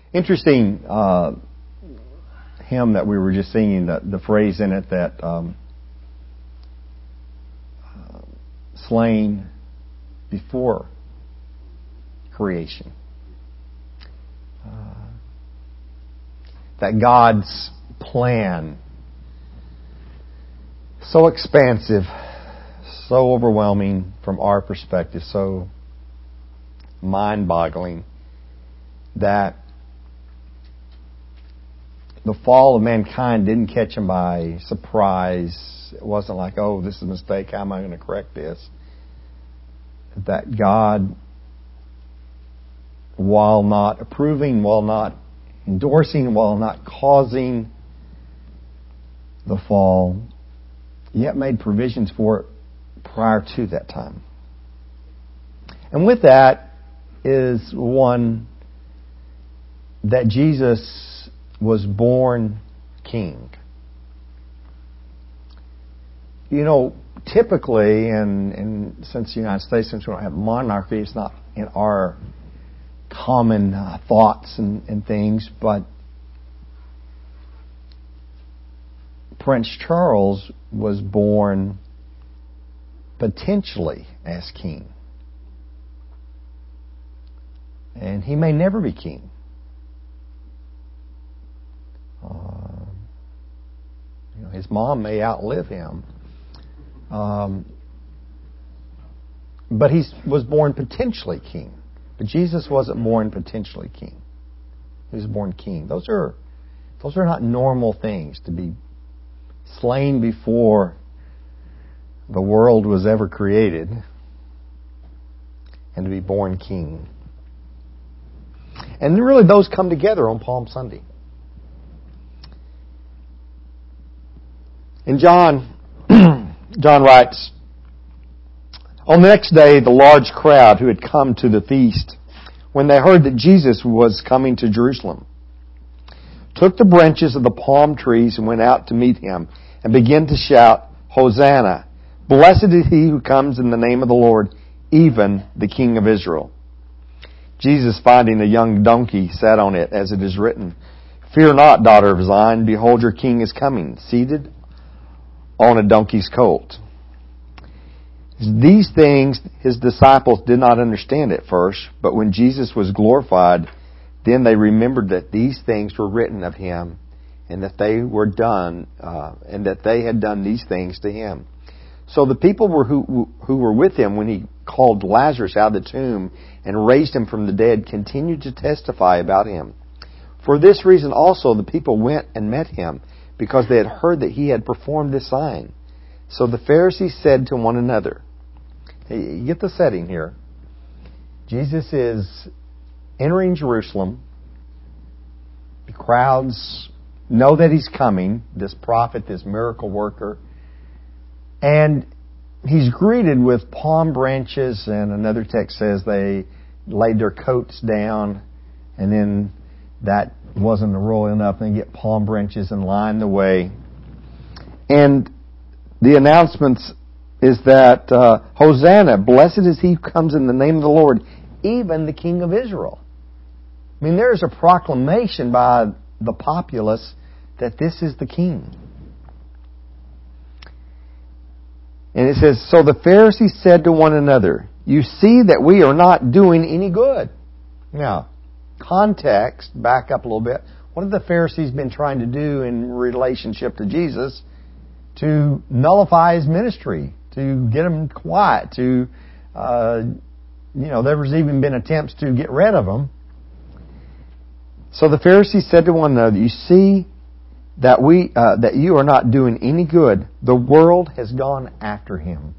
Interesting hymn that we were just singing, the phrase in it that slain before creation. That God's plan, so expansive, so overwhelming from our perspective, so mind-boggling, that the fall of mankind didn't catch him by surprise. It wasn't like, oh, this is a mistake, how am I going to correct this? That God, while not approving, while not endorsing, while not causing the fall, yet made provisions for it prior to that time. And with that is one, that Jesus was born king. You know, typically, and since the United States, since we don't have monarchy, it's not in our common thoughts and things, but Prince Charles was born potentially as king. And he may never be king. His mom may outlive him. But he was born potentially king. But Jesus wasn't born potentially king. He was born king. Those are not normal things, to be slain before the world was ever created and to be born king. And really those come together on Palm Sunday. And John writes, on the next day, the large crowd who had come to the feast, when they heard that Jesus was coming to Jerusalem, took the branches of the palm trees and went out to meet him and began to shout, Hosanna! Blessed is he who comes in the name of the Lord, even the King of Israel. Jesus, finding a young donkey, sat on it, as it is written, Fear not, daughter of Zion, behold, your king is coming, seated on a donkey's colt. These things his disciples did not understand at first, but when Jesus was glorified, then they remembered that these things were written of him, and that they were done, and that they had done these things to him. So the people who were with him when he called Lazarus out of the tomb and raised him from the dead continued to testify about him. For this reason also the people went and met him, because they had heard that he had performed this sign. So the Pharisees said to one another, you get the setting here. Jesus is entering Jerusalem. The crowds know that he's coming, this prophet, this miracle worker. And he's greeted with palm branches, and another text says they laid their coats down, and then that wasn't royal enough. They get palm branches and line the way. And the announcements is that Hosanna, blessed is he who comes in the name of the Lord, even the King of Israel. I mean, there's a proclamation by the populace that this is the King. And it says, so the Pharisees said to one another, you see that we are not doing any good. Now, context, back up a little bit. What have the Pharisees been trying to do in relationship to Jesus to nullify his ministry, to get him quiet, to, there was even been attempts to get rid of him. So the Pharisees said to one another, you see that you are not doing any good. The world has gone after him.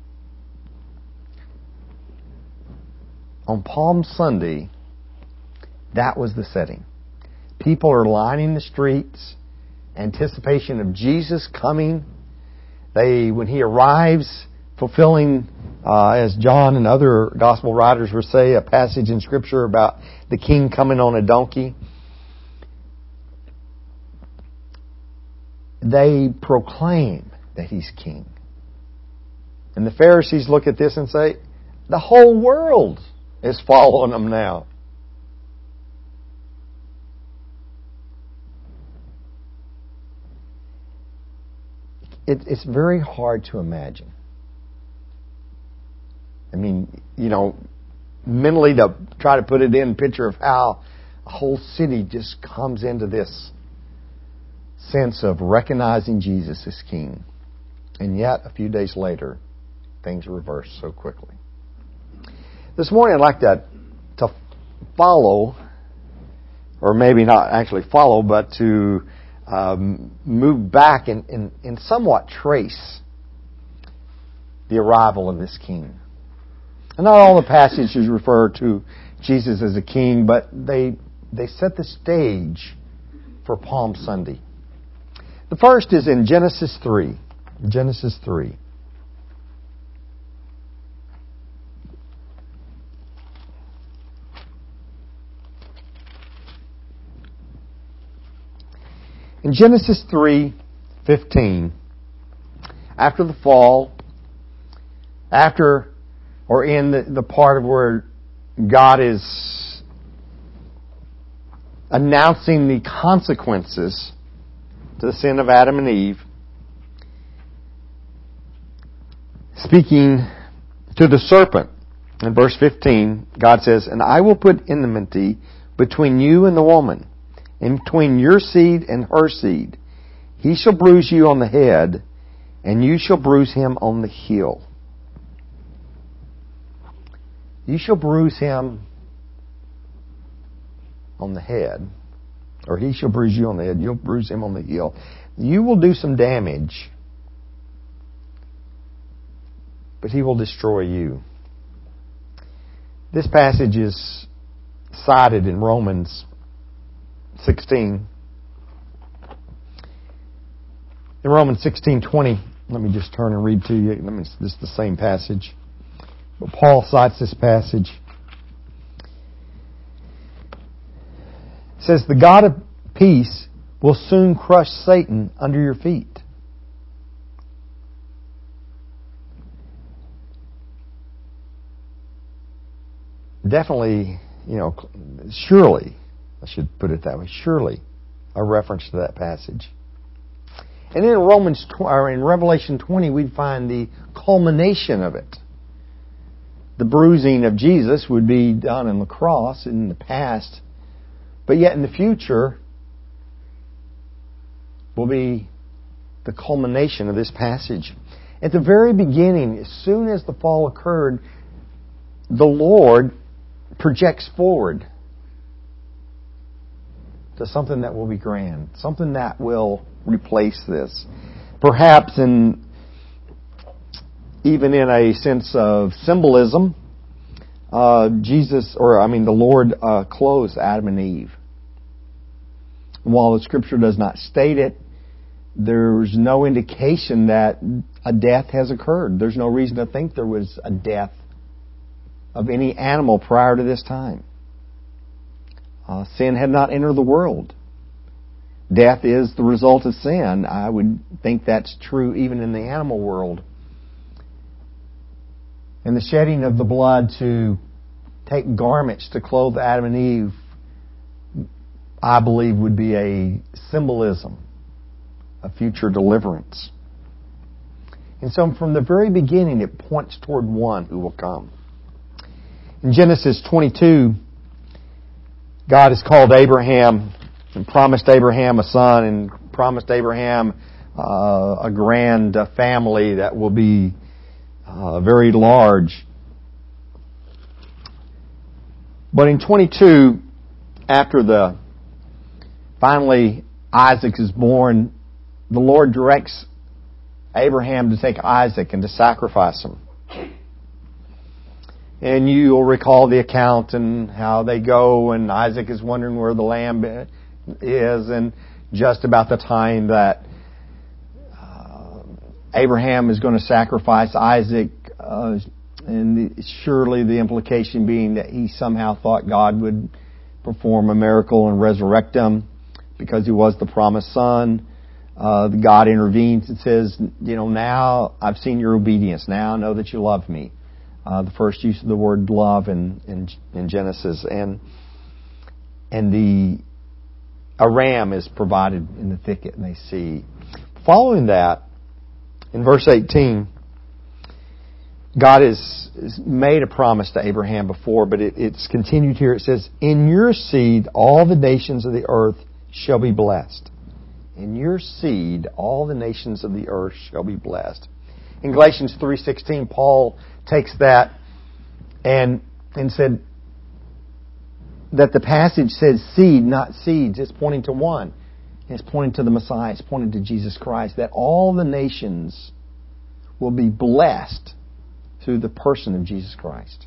On Palm Sunday, that was the setting. People are lining the streets, anticipation of Jesus coming. When he arrives, fulfilling, as John and other gospel writers will say, a passage in Scripture about the king coming on a donkey. They proclaim that he's king. And the Pharisees look at this and say, the whole world is following him now. it's very hard to imagine. I mean, mentally to try to put it in a picture of how a whole city just comes into this sense of recognizing Jesus as King. And yet, a few days later, things reverse so quickly. This morning I'd like to follow, or maybe not actually follow, but to move back and somewhat trace the arrival of this King. And not all the passages refer to Jesus as a king, but they set the stage for Palm Sunday. The first is in Genesis 3. Genesis 3. In Genesis 3:15, after the fall, in the part of where God is announcing the consequences to the sin of Adam and Eve, speaking to the serpent, in verse 15, God says, "And I will put enmity between you and the woman, and between your seed and her seed. He shall bruise you on the head, and you shall bruise him on the heel." You shall bruise him on the head, or he shall bruise you on the head, you'll bruise him on the heel. You will do some damage, but he will destroy you. This passage is cited in Romans 16. In Romans 16:20, let me just turn and read to you. This is the same passage, but Paul cites this passage. It says, "The God of peace will soon crush Satan under your feet." Definitely, surely, I should put it that way, surely a reference to that passage. And in in Revelation 20, we'd find the culmination of it. The bruising of Jesus would be done on the cross in the past, but yet in the future will be the culmination of this passage. At the very beginning, as soon as the fall occurred, the Lord projects forward to something that will be grand, something that will replace this. Perhaps even in a sense of symbolism, the Lord clothes Adam and Eve. And while the Scripture does not state it, there's no indication that a death has occurred. There's no reason to think there was a death of any animal prior to this time. Sin had not entered the world. Death is the result of sin. I would think that's true even in the animal world. And the shedding of the blood to take garments to clothe Adam and Eve, I believe, would be a symbolism of future deliverance. And so from the very beginning, it points toward one who will come. In Genesis 22, God has called Abraham and promised Abraham a son and promised Abraham a grand family that will be very large. But in 22, after finally Isaac is born, the Lord directs Abraham to take Isaac and to sacrifice him. And you'll recall the account and how they go, and Isaac is wondering where the lamb is, and just about the time that Abraham is going to sacrifice Isaac, and surely the implication being that he somehow thought God would perform a miracle and resurrect him because he was the promised son. God intervenes and says, now I've seen your obedience. Now I know that you love me. The first use of the word love in Genesis, and a ram is provided in the thicket, and they see. Following that, In verse 18, God has made a promise to Abraham before, but it's continued here. It says, "In your seed all the nations of the earth shall be blessed." In your seed all the nations of the earth shall be blessed. In Galatians 3:16, Paul takes that and said that the passage says seed, not seeds. It's pointing to one. It's pointing to the Messiah. It's pointing to Jesus Christ. That all the nations will be blessed through the person of Jesus Christ.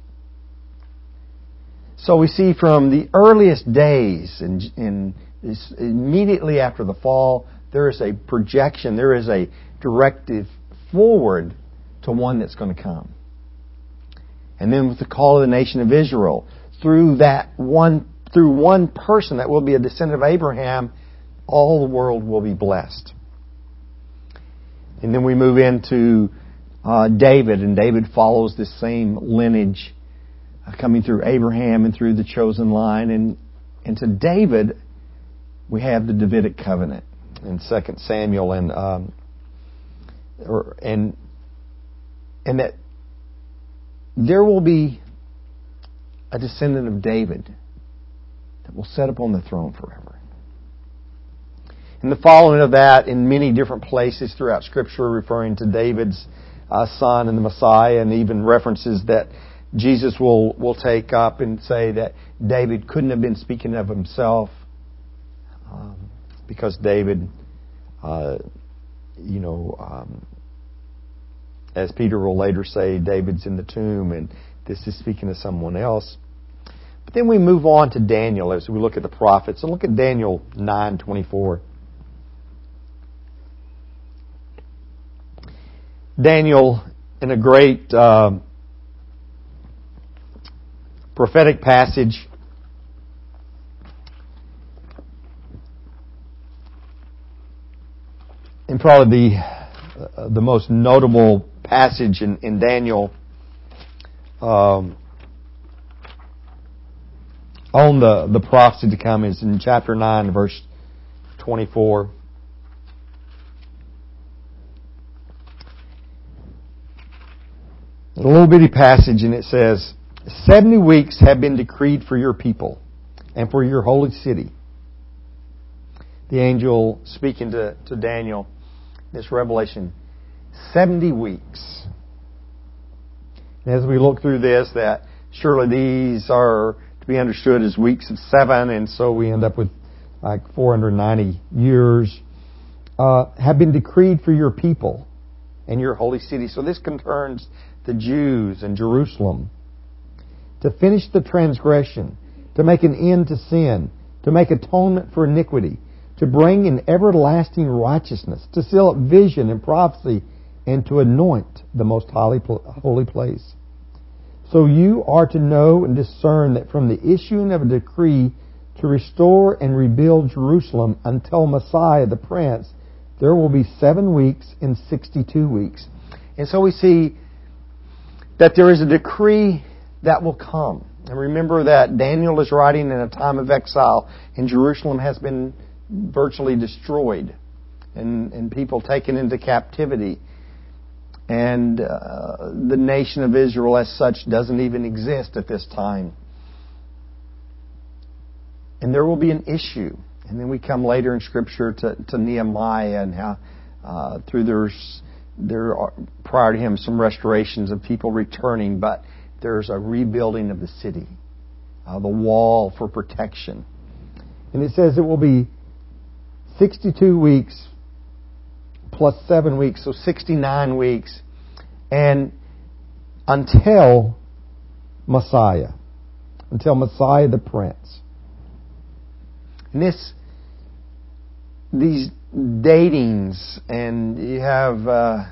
So we see from the earliest days, immediately after the fall, there is a projection, there is a directive forward to one that's going to come. And then with the call of the nation of Israel, through one person that will be a descendant of Abraham, all the world will be blessed. And then we move into David, and David follows this same lineage coming through Abraham and through the chosen line. And to David, we have the Davidic covenant in 2 Samuel, and that there will be a descendant of David that will sit upon the throne forever. And the following of that in many different places throughout Scripture, referring to David's son and the Messiah, and even references that Jesus will take up and say that David couldn't have been speaking of himself, because David, as Peter will later say, David's in the tomb, and this is speaking of someone else. But then we move on to Daniel as we look at the prophets. And look at Daniel 9:24. Daniel, in a great prophetic passage, and probably the most notable passage in Daniel on the prophecy to come is in chapter 9, verse 24. A little bitty passage, and it says, 70 weeks have been decreed for your people and for your holy city. The angel speaking to Daniel, this revelation, 70 weeks. And as we look through this, that surely these are to be understood as weeks of 7, and so we end up with like 490 years, have been decreed for your people and your holy city. So this concerns the Jews in Jerusalem, to finish the transgression, to make an end to sin, to make atonement for iniquity, to bring in everlasting righteousness, to seal up vision and prophecy, and to anoint the most holy place. So you are to know and discern that from the issuing of a decree to restore and rebuild Jerusalem until Messiah the Prince, there will be 7 weeks and 62 weeks. And so we see that there is a decree that will come. And remember that Daniel is writing in a time of exile, and Jerusalem has been virtually destroyed, and people taken into captivity. And the nation of Israel as such doesn't even exist at this time. And there will be an issue. And then we come later in Scripture to Nehemiah, and how there are, prior to him, some restorations of people returning, but there's a rebuilding of the city, the wall for protection. And it says it will be 62 weeks plus 7 weeks, so 69 weeks, and until Messiah the Prince. And these datings, and you have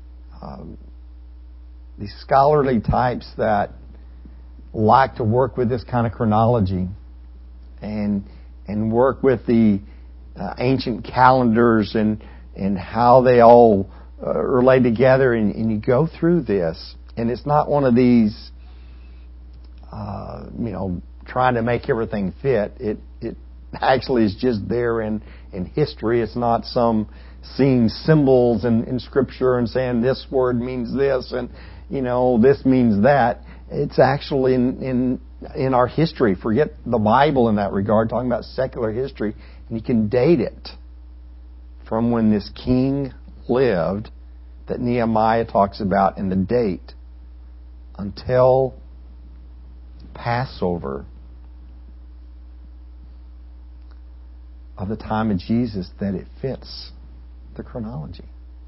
these scholarly types that like to work with this kind of chronology and work with the ancient calendars and how they all relate together, and you go through this, and it's not one of these trying to make everything fit. actually is just there in history. It's not some seeing symbols in Scripture and saying this word means this and, this means that. It's actually in our history. Forget the Bible in that regard, talking about secular history. And you can date it from when this king lived that Nehemiah talks about in the date until Passover of the time of Jesus, that it fits the chronology.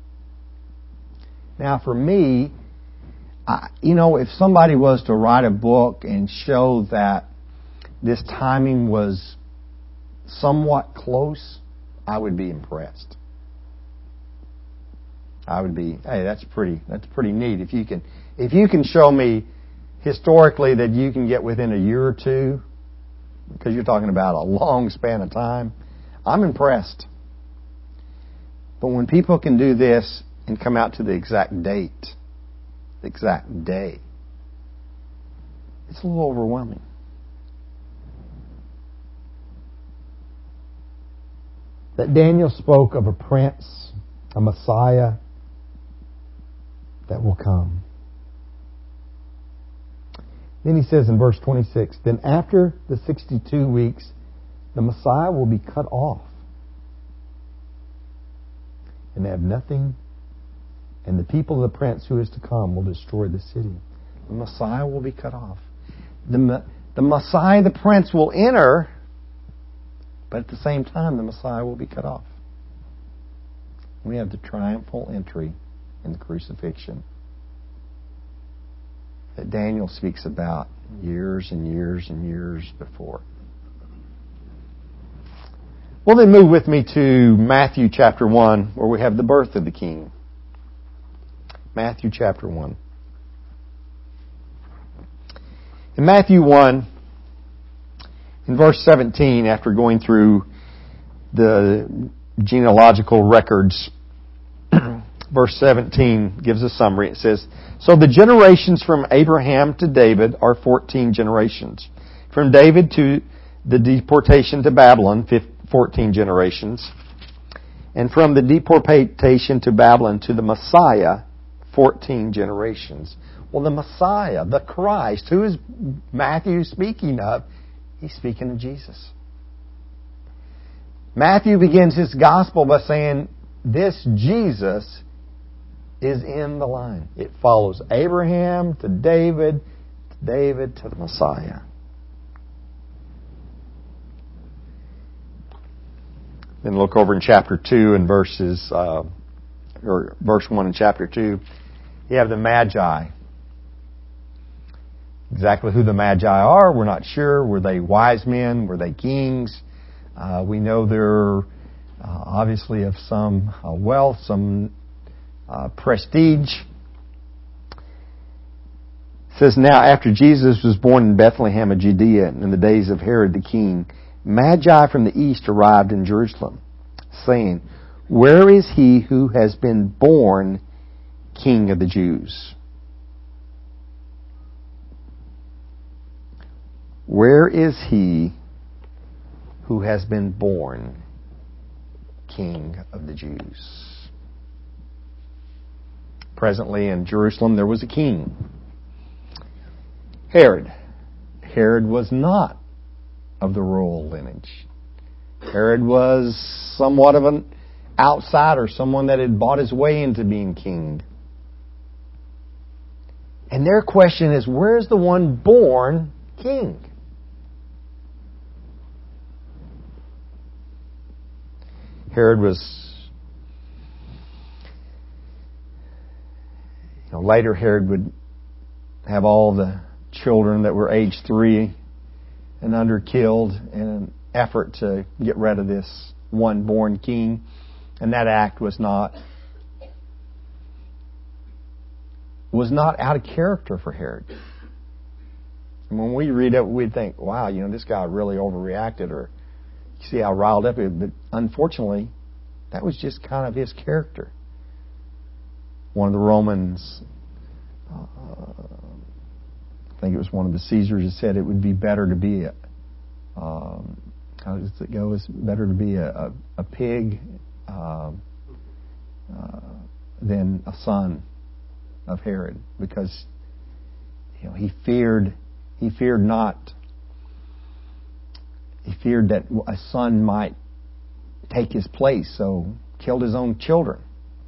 Now, for me, if somebody was to write a book and show that this timing was somewhat close, I would be impressed. I would be, hey, that's pretty neat. If you can show me historically that you can get within a year or two, because you're talking about a long span of time, I'm impressed. But when people can do this and come out to the exact date, the exact day, it's a little overwhelming. That Daniel spoke of a prince, a Messiah that will come. Then he says in verse 26, then after the 62 weeks, the Messiah will be cut off. And they have nothing. And the people of the prince who is to come will destroy the city. The Messiah will be cut off. The Messiah, the prince, will enter, but at the same time, the Messiah will be cut off. We have the triumphal entry in the crucifixion that Daniel speaks about years and years and years before. Well, then move with me to Matthew chapter 1, where we have the birth of the King. Matthew chapter 1. In Matthew 1, in verse 17, after going through the genealogical records, verse 17 gives a summary. It says, so the generations from Abraham to David are 14 generations. From David to the deportation to Babylon, 14 generations. And from the deportation to Babylon to the Messiah, 14 generations. Well, the Messiah, the Christ, who is Matthew speaking of? He's speaking of Jesus. Matthew begins his gospel by saying, this Jesus is in the line. It follows Abraham to David to the Messiah. Then look over in chapter 2 and verse 1 in chapter 2. You have the Magi. Exactly who the Magi are, we're not sure. Were they wise men? Were they kings? We know they're obviously of some wealth, some prestige. It says, now after Jesus was born in Bethlehem of Judea in the days of Herod the king, Magi from the east arrived in Jerusalem, saying, where is he who has been born King of the Jews? Where is he who has been born King of the Jews? Presently in Jerusalem there was a king, Herod. Herod was not of the royal lineage. Herod was somewhat of an outsider, someone that had bought his way into being king. And their question is, where's the one born king? Herod was, later Herod would have all the children that were age 3 and under killed in an effort to get rid of this one born king. And that act was not out of character for Herod. And when we read it, we'd think, wow, this guy really overreacted, or you see how riled up he was. But unfortunately, that was just kind of his character. One of the Romans, I think it was one of the Caesars, that said it would be better to be how does it go? It's better to be a pig than a son of Herod, because he feared that a son might take his place, so killed his own children.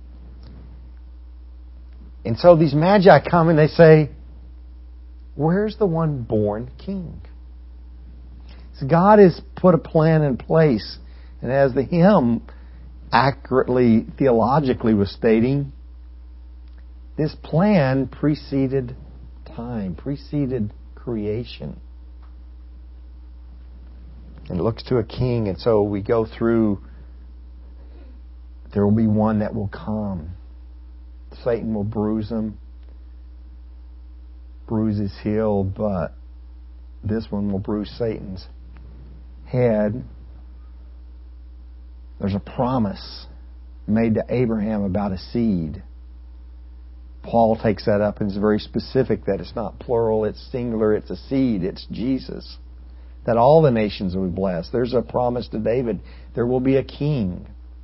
And so these magi come and they say, where's the one born king? So God has put a plan in place, and as the hymn accurately theologically was stating, this plan preceded time, preceded creation. And it looks to a king, and so we go through, there will be one that will come. Satan will bruise him, bruise his heel, but this one will bruise Satan's head. There's a promise made to Abraham about a seed. Paul takes that up and is very specific that it's not plural, it's singular, it's a seed, it's Jesus. That all the nations will be blessed. There's a promise to David, there will be a king.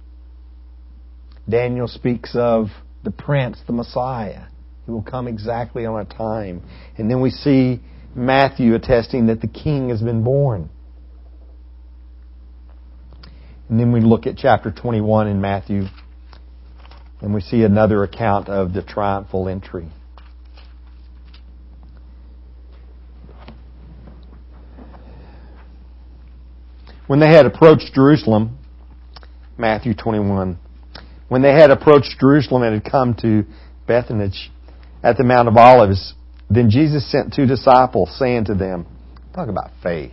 Daniel speaks of the Prince, the Messiah. He will come exactly on a time. And then we see Matthew attesting that the king has been born. And then we look at chapter 21 in Matthew, and we see another account of the triumphal entry. When they had approached Jerusalem, Matthew 21, when they had approached Jerusalem and had come to Bethphage at the Mount of Olives, then Jesus sent 2 disciples, saying to them, talk about faith.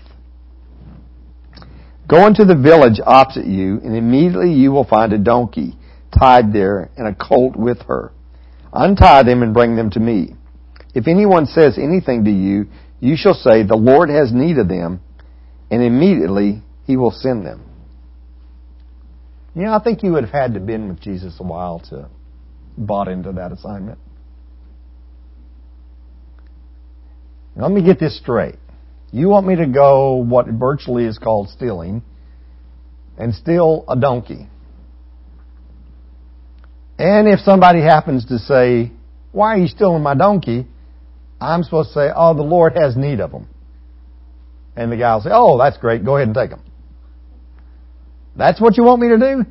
Go into the village opposite you, and immediately you will find a donkey tied there and a colt with her. Untie them and bring them to me. If anyone says anything to you, you shall say, the Lord has need of them, and immediately He will send them. I think you would have had to have been with Jesus a while to bought into that assignment. Now, let me get this straight. You want me to go what virtually is called stealing and steal a donkey. And if somebody happens to say, why are you stealing my donkey? I'm supposed to say, oh, the Lord has need of them. And the guy will say, oh, that's great. Go ahead and take them. That's what you want me to do?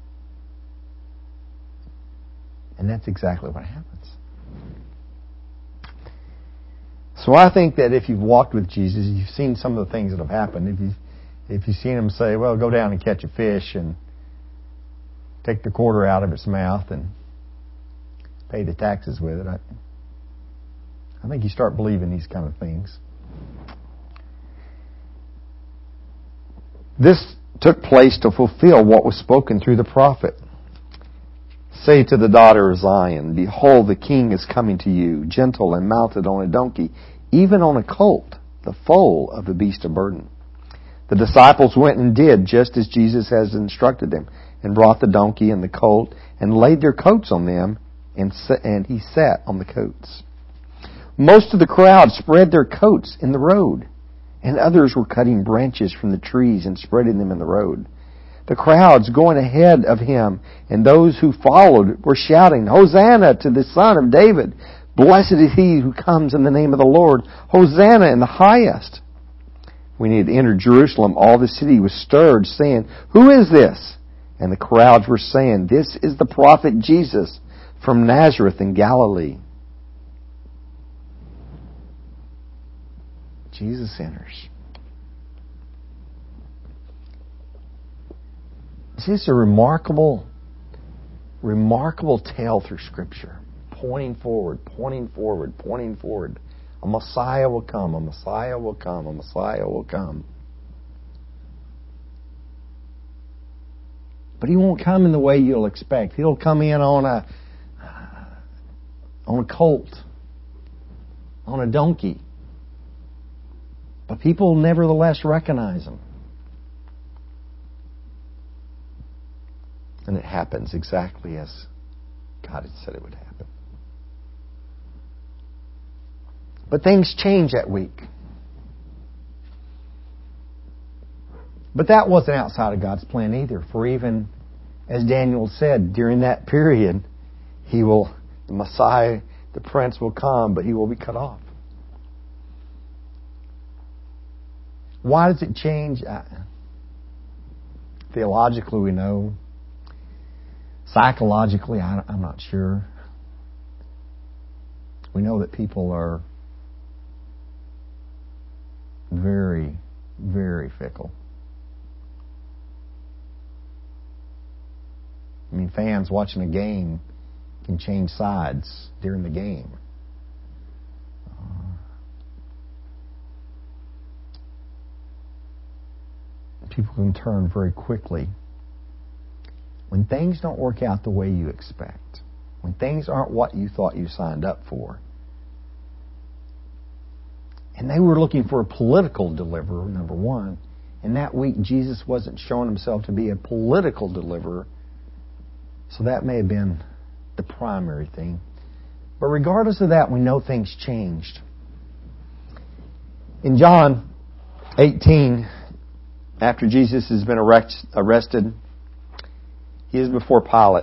And that's exactly what happens. So I think that if you've walked with Jesus, you've seen some of the things that have happened. If you've seen Him say, well, go down and catch a fish and take the quarter out of its mouth and pay the taxes with it, I think you start believing these kind of things. This took place to fulfill what was spoken through the prophet. Say to the daughter of Zion, behold, the king is coming to you, gentle and mounted on a donkey, even on a colt, the foal of the beast of burden. The disciples went and did just as Jesus has instructed them, and brought the donkey and the colt, and laid their coats on them, and he sat on the coats. Most of the crowd spread their coats in the road, and others were cutting branches from the trees and spreading them in the road. The crowds going ahead of him and those who followed were shouting, Hosanna to the Son of David! Blessed is he who comes in the name of the Lord! Hosanna in the highest! When he had entered Jerusalem, all the city was stirred, saying, Who is this? And the crowds were saying, This is the prophet Jesus from Nazareth in Galilee. Jesus enters. This is a remarkable tale through Scripture. Pointing forward, pointing forward, pointing forward. A Messiah will come, a Messiah will come, a Messiah will come. But He won't come in the way you'll expect. He'll come in on a colt, on a donkey. But people nevertheless recognize Him. And it happens exactly as God had said it would happen. But things change that week. But that wasn't outside of God's plan either. For even, as Daniel said, during that period, the Messiah, the Prince will come, but He will be cut off. Why does it change? Theologically, we know. Psychologically, I'm not sure. We know that people are very, very fickle. I mean, fans watching a game can change sides during the game. People can turn very quickly. When things don't work out the way you expect, when things aren't what you thought you signed up for, and they were looking for a political deliverer, number one, and that week Jesus wasn't showing Himself to be a political deliverer, so that may have been the primary thing. But regardless of that, we know things changed. In John 18, after Jesus has been arrested, He is before Pilate.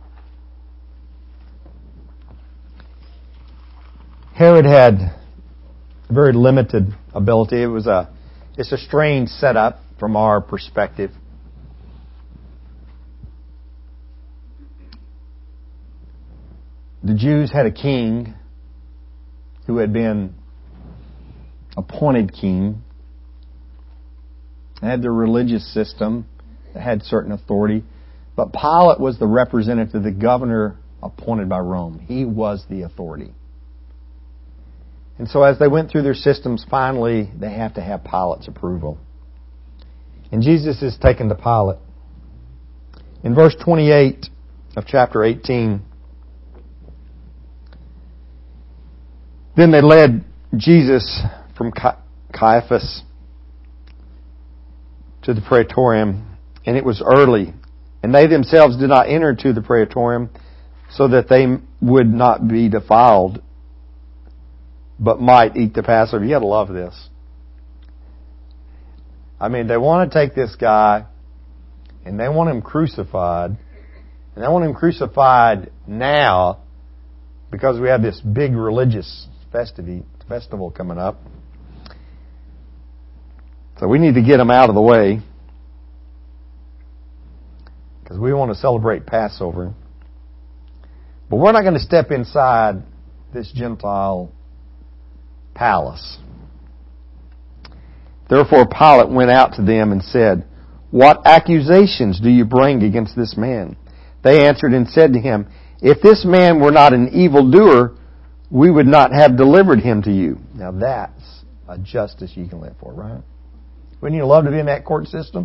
Herod had very limited ability. It's a strange setup from our perspective. The Jews had a king who had been appointed king. They had their religious system that had certain authority. But Pilate was the representative, the governor appointed by Rome. He was the authority. And so as they went through their systems, finally they have to have Pilate's approval. And Jesus is taken to Pilate. In verse 28 of chapter 18, then they led Jesus from Caiaphas to the praetorium, and it was early. And they themselves did not enter into the praetorium, so that they would not be defiled, but might eat the Passover. You gotta love this. I mean, they want to take this guy, and they want Him crucified, and they want Him crucified now, because we have this big religious festival coming up. So we need to get Him out of the way, because we want to celebrate Passover. But we're not going to step inside this Gentile palace. Therefore Pilate went out to them and said, "What accusations do you bring against this man?" They answered and said to him, "If this man were not an evildoer, we would not have delivered him to you." Now that's a justice you can live for, right? Wouldn't you love to be in that court system?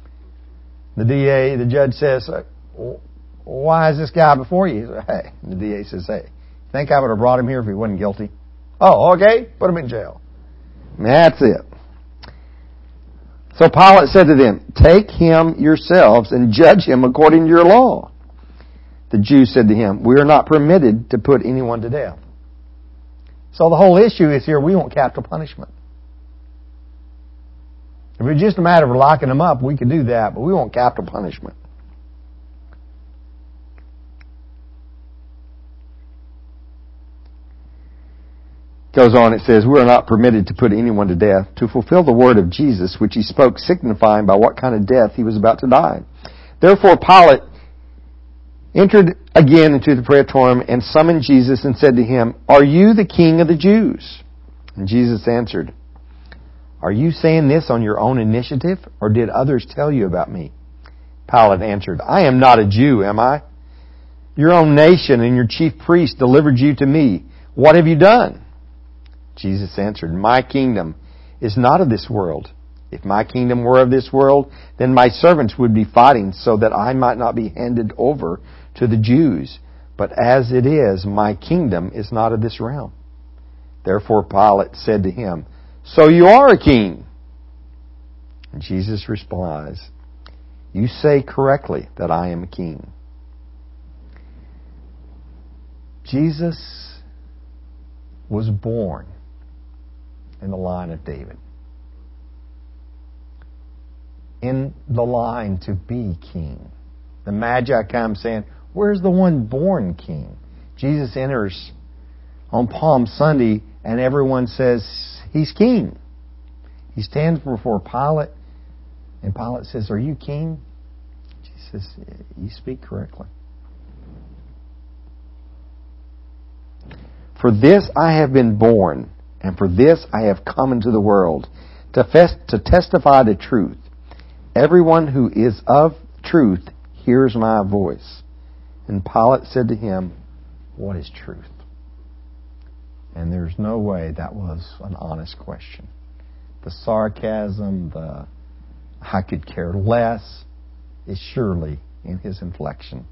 The judge says, "Why is this guy before you?" Hey, the DA says, "Hey, think I would have brought him here if he wasn't guilty?" "Oh, okay, put him in jail." And that's it. So Pilate said to them, "Take him yourselves and judge him according to your law." The Jews said to him, "We are not permitted to put anyone to death." So the whole issue is here, we want capital punishment. If it's just a matter of locking them up, we can do that, but we want capital punishment. Goes on, it says, "We are not permitted to put anyone to death, to fulfill the word of Jesus, which He spoke, signifying by what kind of death He was about to die." Therefore Pilate entered again into the praetorium and summoned Jesus and said to Him, "Are you the King of the Jews?" And Jesus answered, "Are you saying this on your own initiative, or did others tell you about me?" Pilate answered, "I am not a Jew, am I? Your own nation and your chief priest delivered you to me. What have you done?" Jesus answered, "My kingdom is not of this world. If my kingdom were of this world, then my servants would be fighting so that I might not be handed over to the Jews. But as it is, my kingdom is not of this realm." Therefore Pilate said to him, "So you are a king?" And Jesus replies, "You say correctly that I am a king." Jesus was born in the line of David. in the line to be king. The Magi come saying, where's the one born king? Jesus enters on Palm Sunday and everyone says, he's king. He stands before Pilate and Pilate says, are you king? Jesus says, you speak correctly. For this I have been born, and for this I have come into the world, to testify the truth. Everyone who is of truth hears my voice. And Pilate said to him, what is truth? And there's no way that was an honest question. The sarcasm, the I could care less, is surely in his inflection.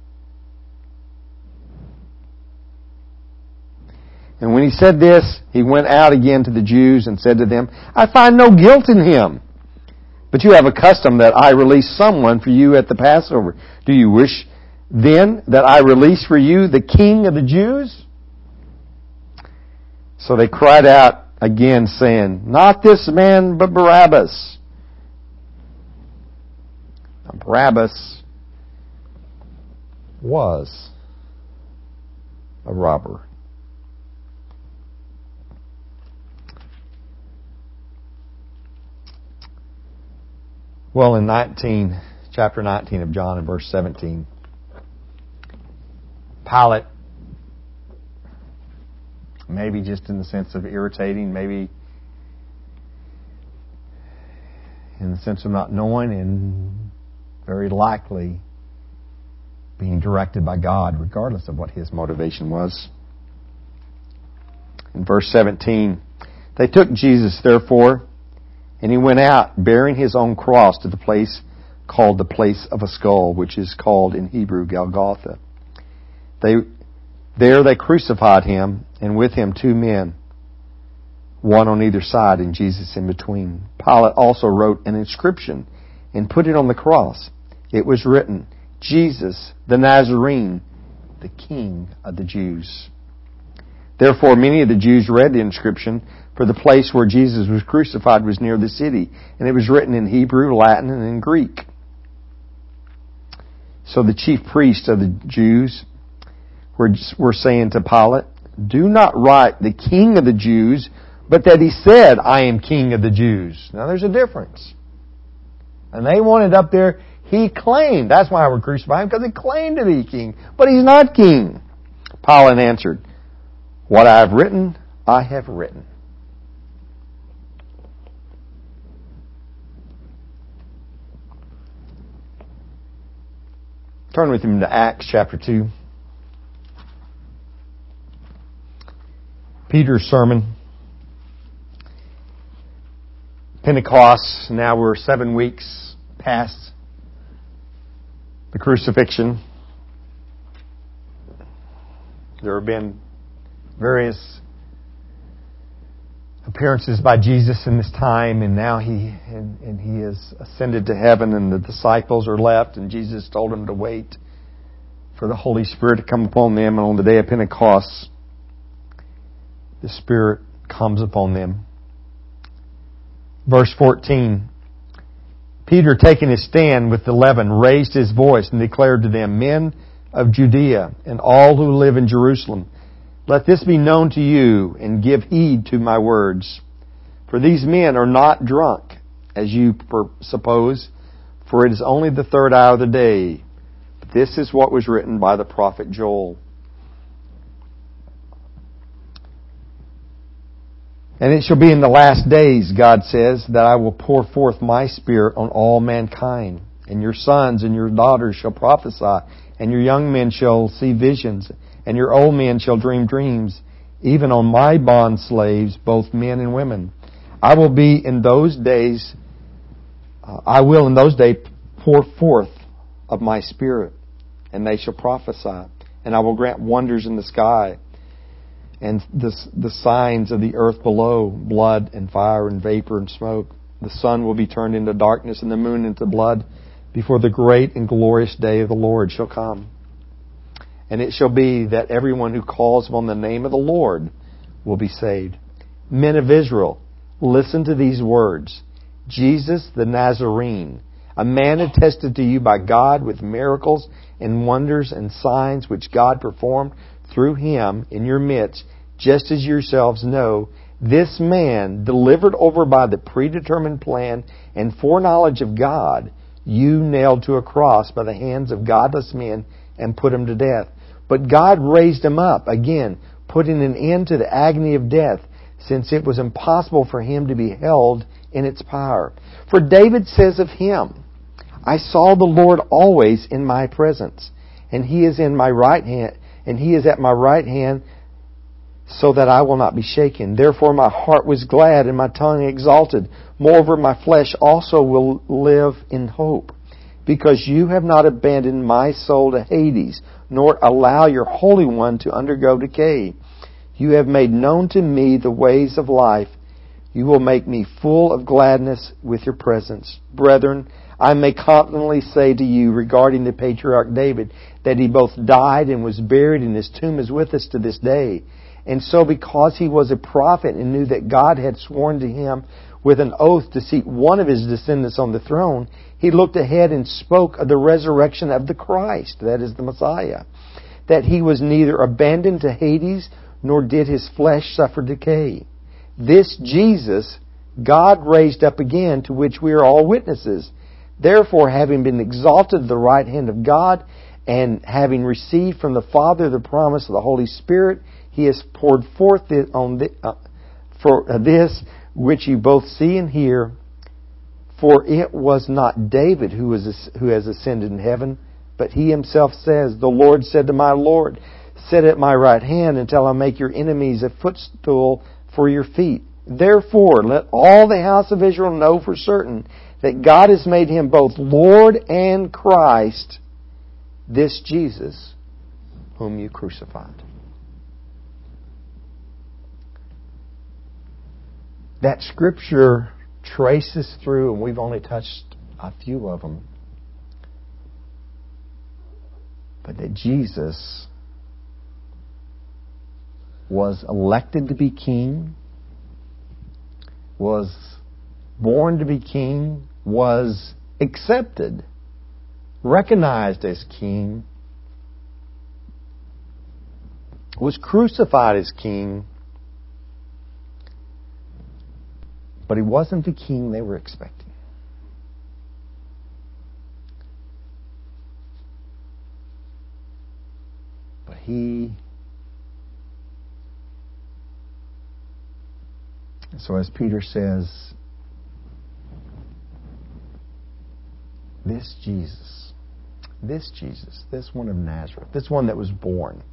And when he said this, he went out again to the Jews and said to them, I find no guilt in him. But you have a custom that I release someone for you at the Passover. Do you wish then that I release for you the King of the Jews? So they cried out again, saying, not this man, but Barabbas. Now, Barabbas was a robber. Well, in chapter 19 of John and verse 17, Pilate, maybe just in the sense of irritating, maybe in the sense of not knowing, and very likely being directed by God, regardless of what his motivation was. In verse 17, they took Jesus, therefore, and he went out, bearing his own cross, to the place called the place of a skull, which is called in Hebrew Golgotha. There they crucified him, and with him 2 men, one on either side, and Jesus in between. Pilate also wrote an inscription and put it on the cross. It was written, Jesus the Nazarene, the King of the Jews. Therefore many of the Jews read the inscription, for the place where Jesus was crucified was near the city, and it was written in Hebrew, Latin, and in Greek. So the chief priests of the Jews were saying to Pilate, do not write the King of the Jews, but that he said, I am King of the Jews. Now there's a difference. And they wanted up there, he claimed. That's why we're crucifying him, because he claimed to be king. But he's not king. Pilate answered, what I have written, I have written. Turn with him to Acts chapter 2. Peter's sermon. Pentecost. Now we're 7 weeks past the crucifixion. There have been various appearances by Jesus in this time, and now he has ascended to heaven, and the disciples are left, and Jesus told them to wait for the Holy Spirit to come upon them, and on the day of Pentecost, the Spirit comes upon them. Verse 14, Peter, taking his stand with the 11, raised his voice and declared to them, men of Judea and all who live in Jerusalem, let this be known to you, and give heed to my words. For these men are not drunk, as you suppose, for it is only the 3rd hour of the day. But this is what was written by the prophet Joel. And it shall be in the last days, God says, that I will pour forth my Spirit on all mankind. And your sons and your daughters shall prophesy, and your young men shall see visions, and your old men shall dream dreams, even on my bond slaves, both men and women. I will in those days pour forth of my Spirit, and they shall prophesy. And I will grant wonders in the sky, and the signs of the earth below, blood and fire and vapor and smoke. The sun will be turned into darkness, and the moon into blood, before the great and glorious day of the Lord shall come. And it shall be that everyone who calls upon the name of the Lord will be saved. Men of Israel, listen to these words. Jesus the Nazarene, a man attested to you by God with miracles and wonders and signs which God performed through him in your midst, just as yourselves know. This man, delivered over by the predetermined plan and foreknowledge of God, you nailed to a cross by the hands of godless men and put him to death. But God raised him up, again, putting an end to the agony of death, since it was impossible for him to be held in its power. For David says of him, I saw the Lord always in my presence, and he is in my right hand, and he is at my right hand, so that I will not be shaken. Therefore my heart was glad and my tongue exalted. Moreover, my flesh also will live in hope, because you have not abandoned my soul to Hades, nor allow your Holy One to undergo decay. You have made known to me the ways of life. You will make me full of gladness with your presence. Brethren, I may confidently say to you regarding the patriarch David, that he both died and was buried, and his tomb is with us to this day. And so because he was a prophet and knew that God had sworn to him with an oath to seat one of his descendants on the throne, he looked ahead and spoke of the resurrection of the Christ, that is the Messiah, that he was neither abandoned to Hades, nor did his flesh suffer decay. This Jesus God raised up again, to which we are all witnesses. Therefore, having been exalted to the right hand of God, and having received from the Father the promise of the Holy Spirit, he has poured forth for this which you both see and hear. For it was not David who has ascended in heaven, but he himself says, the Lord said to my Lord, sit at my right hand until I make your enemies a footstool for your feet. Therefore, let all the house of Israel know for certain that God has made him both Lord and Christ, this Jesus whom you crucified. That scripture traces through, and we've only touched a few of them, but that Jesus was elected to be king, was born to be king, was accepted, recognized as king, was crucified as king, but he wasn't the king they were expecting. But so as Peter says, this Jesus, this one of Nazareth, this one that was born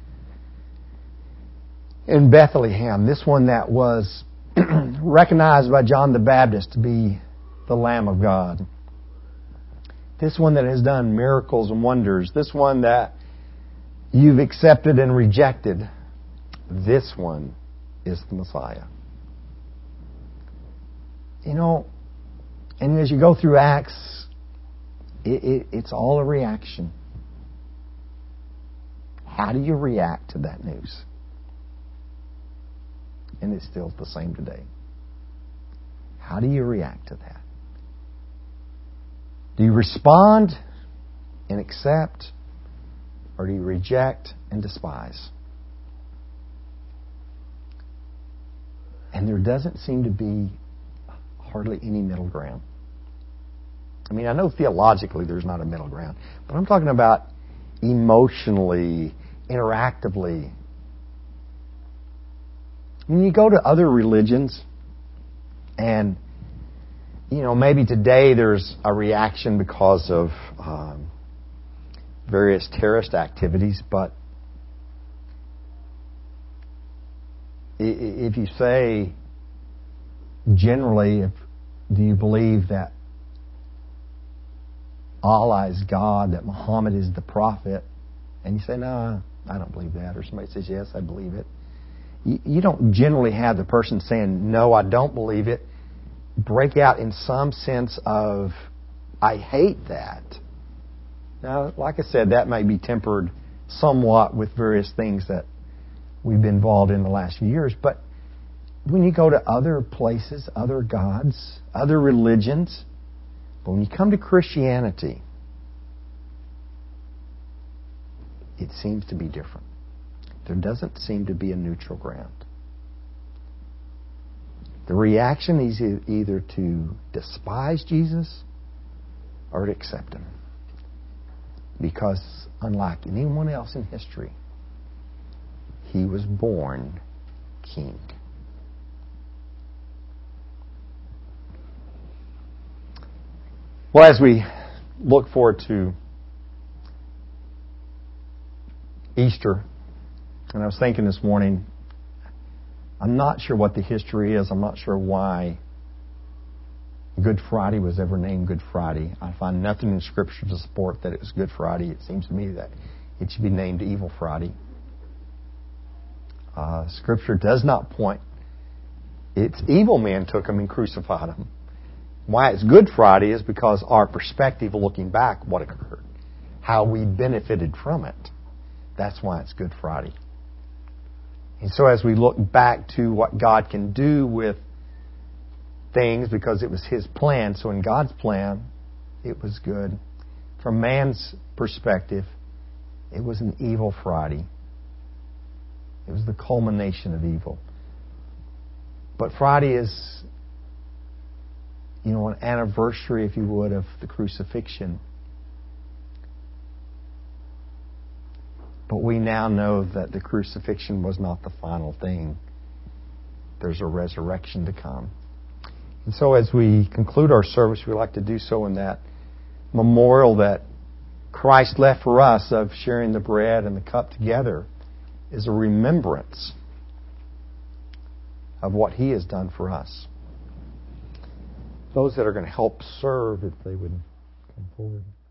in Bethlehem, this one that was recognized by John the Baptist to be the Lamb of God, this one that has done miracles and wonders, this one that you've accepted and rejected, this one is the Messiah. You know, and as you go through Acts, it's all a reaction. How do you react to that news? And it's still the same today. How do you react to that? Do you respond and accept, or do you reject and despise? And there doesn't seem to be hardly any middle ground. I mean, I know theologically there's not a middle ground, but I'm talking about emotionally, interactively. When you go to other religions, and maybe today there's a reaction because of various terrorist activities, but if you say generally, do you believe that Allah is God, that Muhammad is the prophet? And you say, no, I don't believe that. Or somebody says, yes, I believe it. You don't generally have the person saying, no, I don't believe it, break out in some sense of, I hate that. Now, like I said, that may be tempered somewhat with various things that we've been involved in the last few years, but when you go to other places, other gods, other religions, But when you come to Christianity, it seems to be different. There doesn't seem to be a neutral ground. The reaction is either to despise Jesus or to accept Him. Because unlike anyone else in history, He was born King. Well, as we look forward to Easter, and I was thinking this morning, I'm not sure what the history is. I'm not sure why Good Friday was ever named Good Friday. I find nothing in Scripture to support that it was Good Friday. It seems to me that it should be named Evil Friday. Scripture does not point. It's evil men took Him and crucified Him. Why it's Good Friday is because our perspective looking back, what occurred, how we benefited from it. That's why it's Good Friday. And so as we look back to what God can do with things, because it was His plan, so in God's plan, it was good. From man's perspective, it was an evil Friday. It was the culmination of evil. But Friday is, an anniversary, if you would, of the crucifixion. But we now know that the crucifixion was not the final thing. There's a resurrection to come. And so as we conclude our service, we'd like to do so in that memorial that Christ left for us of sharing the bread and the cup together is a remembrance of what He has done for us. Those that are going to help serve, if they would come forward.